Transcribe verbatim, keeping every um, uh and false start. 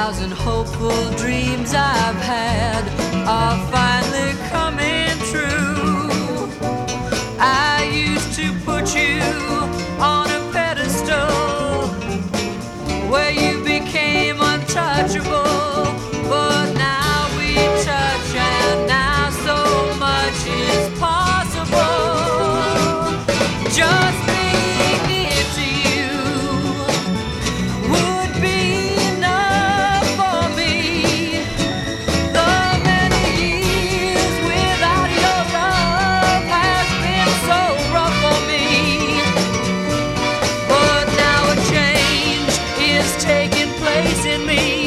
thousand hopeful dreams I've had are finally coming true. I used to put you on a pedestal where you became untouchable, but now we touch and now so much is possible. Just being near to you would be enough for me. The many years without your love has been so rough for me, but now a change is taking place in me.